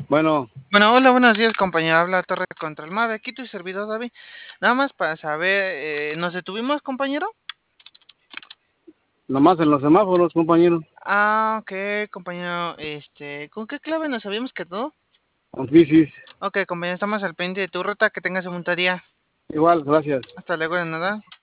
Bueno, Bueno, hola, buenos días, compañero. Habla Torre contra el Mar. Aquí tu servidor, David. Nada más para saber, ¿nos detuvimos, compañero? nomás en los semáforos, compañero. Ah, ok, compañero. ¿Con qué clave nos habíamos quedado? Con bicis. Ok, compañero, estamos al pendiente de tu ruta. Que tengas un buen día. Igual, gracias. Hasta luego, de nada.